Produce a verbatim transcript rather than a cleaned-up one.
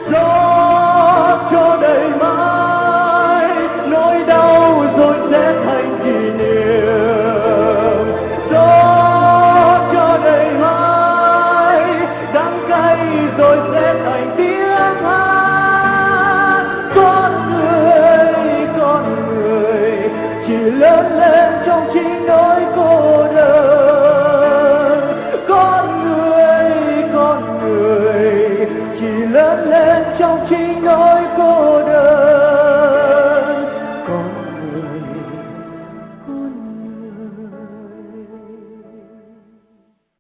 Gió cho đầy mãi nỗi đau rồi sẽ thành kỷ niệm. Gió cho đầy mãi đắng cay rồi sẽ thành tiếng hát. Con người, con người chỉ lớn lên trong chính nỗi cô đơn. Con người, con người chỉ lớn lên trong chính nỗi cô